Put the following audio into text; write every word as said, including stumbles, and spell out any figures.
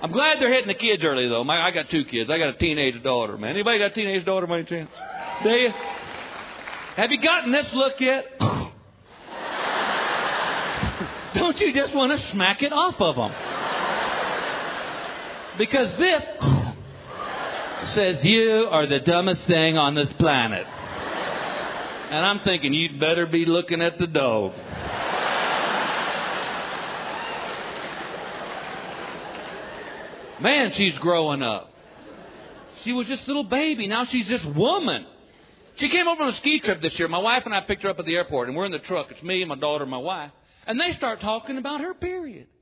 I'm glad they're hitting the kids early, though. My, I got two kids. I got a teenage daughter, man. Anybody got a teenage daughter by any chance? Do you? Have you gotten this look yet? Don't you just want to smack it off of them? Because this says you are the dumbest thing on this planet. And I'm thinking you'd better be looking at the dog. Man, she's growing up. She was just a little baby. Now she's this woman. She came over on a ski trip this year. My wife and I picked her up at the airport, and we're in the truck. It's me, my daughter, and my wife. And they start talking about her period.